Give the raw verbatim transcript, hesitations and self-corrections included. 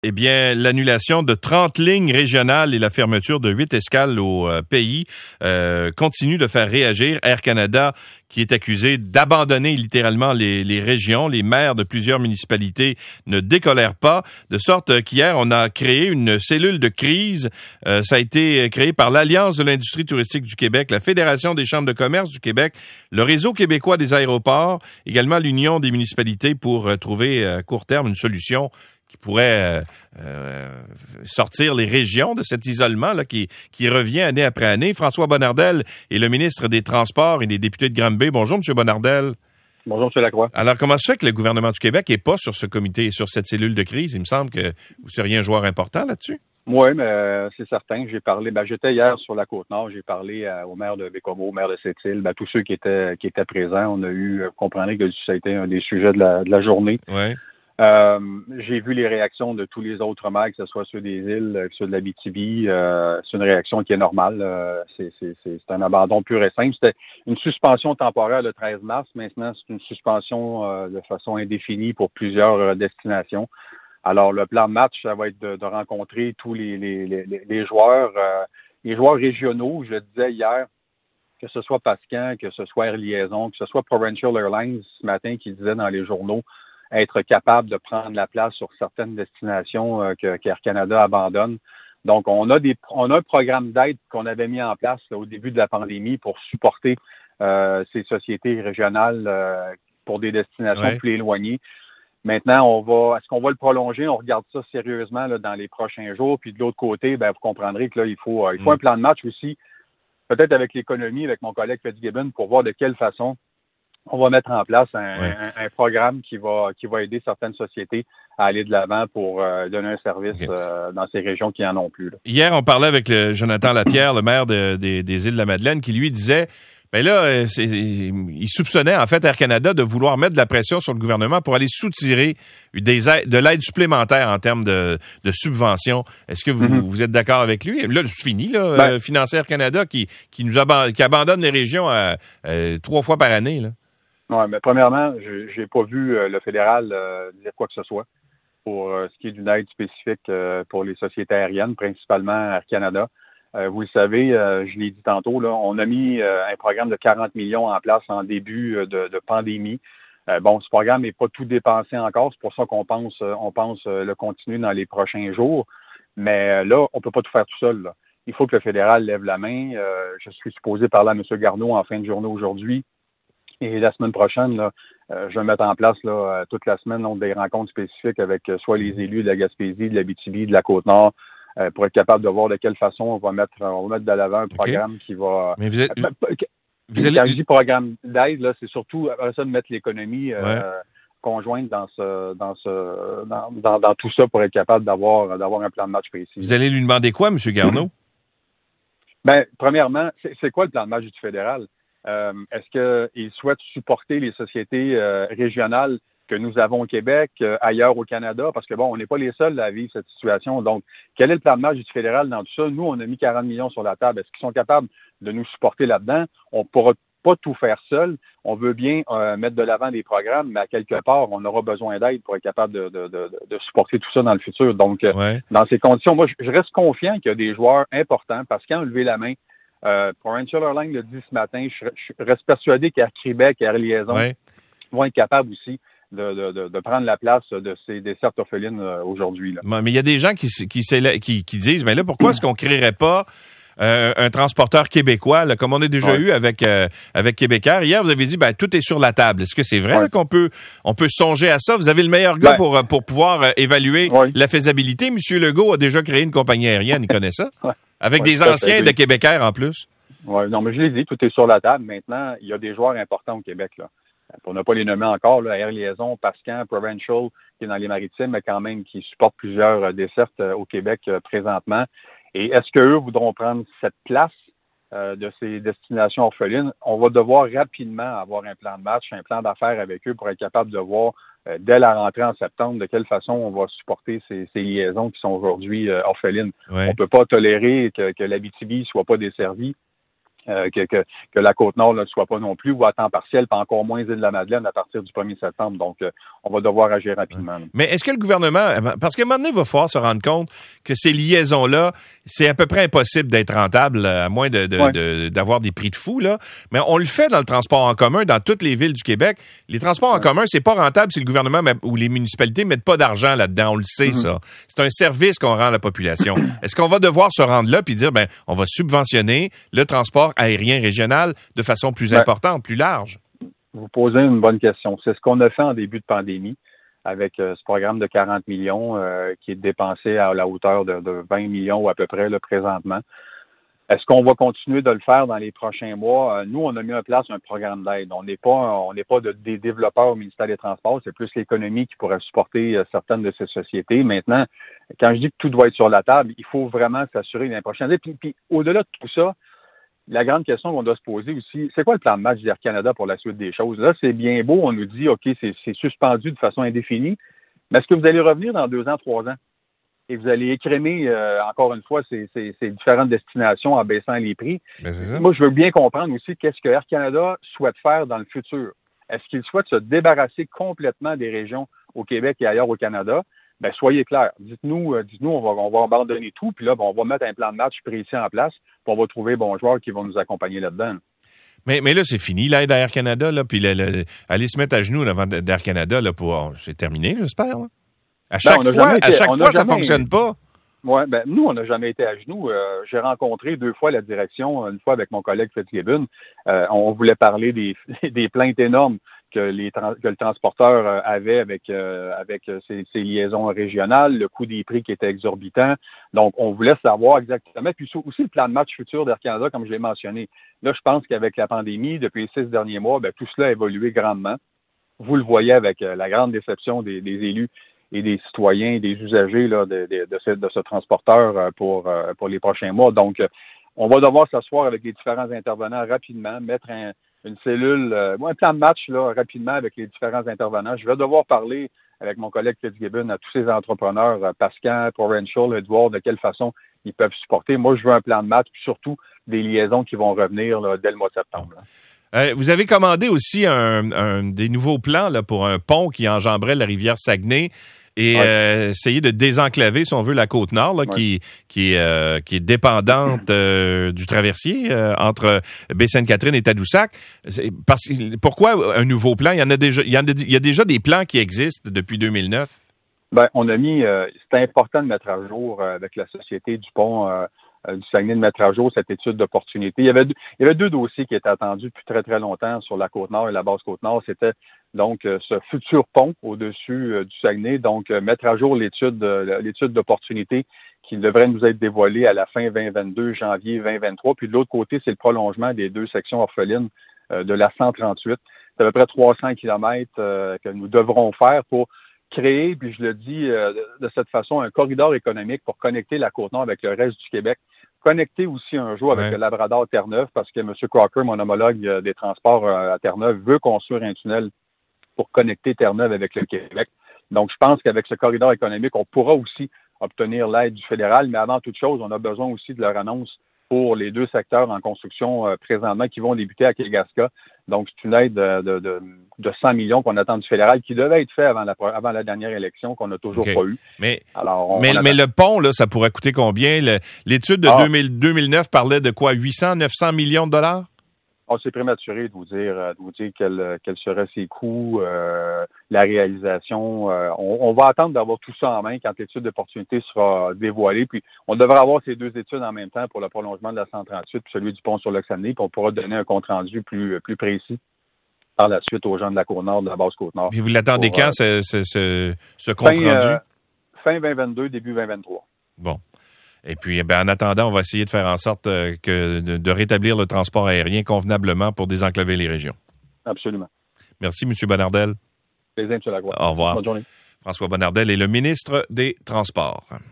Eh bien, l'annulation de trente lignes régionales et la fermeture de huit escales au euh, pays euh, continue de faire réagir Air Canada, qui est accusé d'abandonner littéralement les, les régions. Les maires de plusieurs municipalités ne décolèrent pas, de sorte qu'hier, on a créé une cellule de crise. Euh, ça a été créé par l'Alliance de l'industrie touristique du Québec, la Fédération des chambres de commerce du Québec, le Réseau québécois des aéroports, également l'Union des municipalités pour euh, trouver à court terme une solution qui pourrait euh, euh, sortir les régions de cet isolement là, qui, qui revient année après année. François Bonnardel est le ministre des Transports et des députés de Granby. Bonjour, M. Bonnardel. Bonjour, M. Lacroix. Alors, comment se fait que le gouvernement du Québec n'est pas sur ce comité, sur cette cellule de crise? Il me semble que vous seriez un joueur important là-dessus. Oui, mais euh, c'est certain. J'ai parlé, ben, j'étais hier sur la Côte-Nord, j'ai parlé euh, au maire de Bécomo, au maire de Sept-Îles, ben, tous ceux qui étaient qui étaient présents. On a eu, vous comprendrez que ça a été un des sujets de la, de la journée. Oui. Euh, j'ai vu les réactions de tous les autres maires, que ce soit ceux des îles, que ceux de l'Abitibi. Euh, c'est une réaction qui est normale. Euh, c'est, c'est, c'est, c'est un abandon pur et simple. C'était une suspension temporaire le treize mars. Maintenant, c'est une suspension euh, de façon indéfinie pour plusieurs euh, destinations. Alors, le plan de match, ça va être de, de rencontrer tous les, les, les, les joueurs, euh, les joueurs régionaux. Je le disais hier, que ce soit Pascan, que ce soit Air Liaison, que ce soit Provincial Airlines ce matin qui disait dans les journaux être capable de prendre la place sur certaines destinations euh, que qu'Air Canada abandonne. Donc, on a des on a un programme d'aide qu'on avait mis en place là, au début de la pandémie pour supporter euh, ces sociétés régionales euh, pour des destinations ouais. plus éloignées. Maintenant, on va est-ce qu'on va le prolonger? On regarde ça sérieusement là, dans les prochains jours. Puis de l'autre côté, ben, vous comprendrez que là, il faut euh, il faut mm. un plan de match aussi, peut-être avec l'économie, avec mon collègue Fitzgibbon, pour voir de quelle façon on va mettre en place un, ouais. un, un programme qui va qui va aider certaines sociétés à aller de l'avant pour euh, donner un service okay. euh, dans ces régions qui en ont plus. Là. Hier, on parlait avec le Jonathan Lapierre, le maire de, des, des Îles-de-la-Madeleine, qui lui disait, ben là, c'est, il soupçonnait en fait Air Canada de vouloir mettre de la pression sur le gouvernement pour aller soutirer des aides, de l'aide supplémentaire en termes de, de subventions. Est-ce que vous, mm-hmm. vous êtes d'accord avec lui? Là, c'est fini, là, ben, euh, financer Air Canada qui, qui nous ab- qui abandonne les régions à, à, trois fois par année, là. Oui, mais premièrement, je n'ai pas vu euh, le fédéral euh, dire quoi que ce soit pour euh, ce qui est d'une aide spécifique euh, pour les sociétés aériennes, principalement Air Canada. Euh, vous le savez, euh, je l'ai dit tantôt, là, on a mis euh, un programme de quarante millions en place en début euh, de, de pandémie. Euh, bon, ce programme n'est pas tout dépensé encore, c'est pour ça qu'on pense euh, on pense euh, le continuer dans les prochains jours. Mais euh, là, on peut pas tout faire tout seul. Là. Il faut que le fédéral lève la main. Euh, je suis supposé parler à M. Garneau en fin de journée aujourd'hui. Et la semaine prochaine, là, euh, je vais mettre en place là, toute la semaine là, des rencontres spécifiques avec euh, soit les élus de la Gaspésie, de l'Abitibi, de la Côte-Nord, euh, pour être capable de voir de quelle façon on va mettre, on va mettre de l'avant un programme okay. qui va... Mais vous êtes... Euh, vous allez... Quand je dis programme d'aide, là, c'est surtout après ça de mettre l'économie euh, ouais. conjointe dans ce, dans ce, dans, dans, dans tout ça pour être capable d'avoir, d'avoir un plan de match précis. Vous allez lui demander quoi, M. Garneau? Ben, premièrement, c'est, c'est quoi le plan de match du fédéral? Euh, est-ce qu'il souhaite supporter les sociétés euh, régionales que nous avons au Québec, euh, ailleurs au Canada? Parce que, bon, on n'est pas les seuls à vivre cette situation. Donc, quel est le plan de match du fédéral dans tout ça? Nous, on a mis quarante millions sur la table. Est-ce qu'ils sont capables de nous supporter là-dedans? On ne pourra pas tout faire seul. On veut bien euh, mettre de l'avant des programmes, mais à quelque part, on aura besoin d'aide pour être capable de, de, de, de supporter tout ça dans le futur. Donc, ouais. dans ces conditions, moi, je, je reste confiant qu'il y a des joueurs importants parce qu'ils ont levé la main. Euh, Provincial Airlines le dit ce matin, je, je reste persuadé qu'Air Québec et Air Liaison ouais. vont être capables aussi de, de, de, de prendre la place de ces dessertes orphelines euh, aujourd'hui. Là. Mais il y a des gens qui, qui, qui, qui disent, mais là, pourquoi est-ce qu'on ne créerait pas euh, un transporteur québécois, là, comme on a déjà ouais. eu avec euh, avec Québécois? Hier, vous avez dit, ben tout est sur la table. Est-ce que c'est vrai ouais. là, qu'on peut on peut songer à ça? Vous avez le meilleur gars ben, pour, pour pouvoir euh, évaluer ouais. la faisabilité. Monsieur Legault a déjà créé une compagnie aérienne, il connaît ça? Ouais. Avec ouais, des anciens fait, de Québécois en plus. Oui, non, mais je l'ai dit, tout est sur la table. Maintenant, il y a des joueurs importants au Québec, là. Pour ne pas les nommer encore, là, Air Liaison, Pascan, Provincial, qui est dans les maritimes, mais quand même qui supporte plusieurs euh, dessertes euh, au Québec euh, présentement. Et est-ce qu'eux voudront prendre cette place euh, de ces destinations orphelines? On va devoir rapidement avoir un plan de match, un plan d'affaires avec eux pour être capable de voir euh, dès la rentrée en septembre de quelle façon on va supporter ces, ces liaisons qui sont aujourd'hui euh, orphelines. Ouais. On peut pas tolérer que, que l'Abitibi soit pas desservie. Euh, que, que, que la Côte-Nord ne soit pas non plus, ou à temps partiel, pas encore moins Île-de-la-Madeleine à partir du premier septembre. Donc, euh, on va devoir agir rapidement. Là. Mais est-ce que le gouvernement, parce qu'à un moment donné, il va falloir se rendre compte que ces liaisons-là, c'est à peu près impossible d'être rentable, à moins de, de, ouais. de, d'avoir des prix de fou, là. Mais on le fait dans le transport en commun, dans toutes les villes du Québec. Les transports en ouais. commun, c'est pas rentable si le gouvernement met, ou les municipalités mettent pas d'argent là-dedans. On le sait, mm-hmm. ça. C'est un service qu'on rend à la population. Est-ce qu'on va devoir se rendre là puis dire, ben, on va subventionner le transport aérien régional de façon plus ben, importante, plus large? Vous posez une bonne question. C'est ce qu'on a fait en début de pandémie avec euh, ce programme de quarante millions euh, qui est dépensé à la hauteur de, de vingt millions ou à peu près là, présentement. Est-ce qu'on va continuer de le faire dans les prochains mois? Euh, nous, on a mis en place un programme d'aide. On n'est pas on n'est pas de, des développeurs au ministère des Transports, c'est plus l'économie qui pourrait supporter euh, certaines de ces sociétés. Maintenant, quand je dis que tout doit être sur la table, il faut vraiment s'assurer dans les prochaines années. Puis, puis au-delà de tout ça, la grande question qu'on doit se poser aussi, c'est quoi le plan de match d'Air Canada pour la suite des choses? Là, c'est bien beau, on nous dit, OK, c'est, c'est suspendu de façon indéfinie, mais est-ce que vous allez revenir dans deux ans, trois ans? Et vous allez écrémer, euh, encore une fois, ces, ces, ces différentes destinations en baissant les prix. Moi, je veux bien comprendre aussi qu'est-ce que Air Canada souhaite faire dans le futur. Est-ce qu'il souhaite se débarrasser complètement des régions au Québec et ailleurs au Canada? Ben, soyez clairs. Dites-nous, euh, dites-nous, on va, on va abandonner tout, puis là, ben, on va mettre un plan de match précis en place, puis on va trouver bons joueurs qui vont nous accompagner là-dedans. Mais, mais là, c'est fini, l'aide à Air Canada, là, puis le, le, aller se mettre à genoux devant d'Air Canada, là, pour, oh, c'est terminé, j'espère, là. À chaque ben, fois, été, à chaque fois, ça fonctionne pas. Ouais, ben, nous, on n'a jamais été à genoux. Euh, j'ai rencontré deux fois la direction, une fois avec mon collègue Fitzgibbon. Euh, on voulait parler des, des plaintes énormes que, les trans- que le transporteur euh, avait avec euh, avec ses, ses liaisons régionales, le coût des prix qui était exorbitant. Donc, on voulait savoir exactement. Puis aussi le plan de match futur d'Air Canada, comme je l'ai mentionné. Là, je pense qu'avec la pandémie, depuis les six derniers mois, ben, tout cela a évolué grandement. Vous le voyez avec euh, la grande déception des, des élus et des citoyens, des usagers là, de, de, de, ce, de ce transporteur pour, pour les prochains mois. Donc, on va devoir s'asseoir avec les différents intervenants rapidement, mettre un, une cellule, euh, un plan de match là, rapidement avec les différents intervenants. Je vais devoir parler avec mon collègue Fitzgibbon à tous ces entrepreneurs, euh, Pascal, Provincial, Edward, de quelle façon ils peuvent supporter. Moi, je veux un plan de match, puis surtout des liaisons qui vont revenir là, dès le mois de septembre. Euh, vous avez commandé aussi un, un des nouveaux plans là, pour un pont qui enjamberait la rivière Saguenay et ouais. euh, essayer de désenclaver, si on veut, la Côte-Nord, là, ouais. qui, qui, est, euh, qui est dépendante euh, du traversier euh, entre Baie-Sainte-Catherine et Tadoussac. C'est parce, pourquoi un nouveau plan? Il y en a déjà, il y en a, il y a déjà des plans qui existent depuis deux mille neuf. Ben, on a mis, euh, c'est important de mettre à jour euh, avec la Société du pont euh, euh, du Saguenay, de mettre à jour cette étude d'opportunité. Il y avait deux, il y avait deux dossiers qui étaient attendus depuis très, très longtemps sur la Côte-Nord et la Basse-Côte-Nord. C'était donc euh, ce futur pont au-dessus euh, du Saguenay, donc euh, mettre à jour l'étude euh, l'étude d'opportunité qui devrait nous être dévoilée à la fin vingt vingt-deux, janvier vingt vingt-trois. Puis de l'autre côté, c'est le prolongement des deux sections orphelines euh, de la cent trente-huit. C'est à peu près trois cents kilomètres euh, que nous devrons faire pour créer, puis je le dis euh, de, de cette façon, un corridor économique pour connecter la Côte-Nord avec le reste du Québec. Connecter aussi un jour avec ouais. le Labrador-Terre-Neuve, parce que M. Crocker, mon homologue euh, des transports euh, à Terre-Neuve, veut construire un tunnel pour connecter Terre-Neuve avec le Québec. Donc, je pense qu'avec ce corridor économique, on pourra aussi obtenir l'aide du fédéral, mais avant toute chose, on a besoin aussi de leur annonce pour les deux secteurs en construction euh, présentement qui vont débuter à Kegaska. Donc, c'est une aide de, de, de, de cent millions qu'on attend du fédéral qui devait être fait avant la, avant la dernière élection qu'on n'a toujours okay. pas eu. Mais, Alors, on, mais, on mais le pont, là, ça pourrait coûter combien? Le, l'étude de ah. deux mille, deux mille neuf parlait de quoi? huit cents, neuf cents millions de dollars? On s'est prématuré de vous dire, de vous dire quels quel seraient ses coûts, euh, la réalisation. Euh, on, on va attendre d'avoir tout ça en main quand l'étude d'opportunité sera dévoilée. Puis on devrait avoir ces deux études en même temps pour le prolongement de la cent trente-huit puis celui du pont sur l'Oxamné, puis on pourra donner un compte-rendu plus, plus précis par la suite aux gens de la Côte-Nord, de la Basse-Côte-Nord. Puis vous l'attendez pour, quand, euh, ce, ce, ce compte-rendu? Fin, euh, fin vingt vingt-deux, début vingt vingt-trois. Bon. Et puis, ben, en attendant, on va essayer de faire en sorte euh, que de, de rétablir le transport aérien convenablement pour désenclaver les régions. Absolument. Merci, M. Bonnardel. Plaisir, M. Lacroix. Au revoir. Bonne journée. François Bonnardel est le ministre des Transports.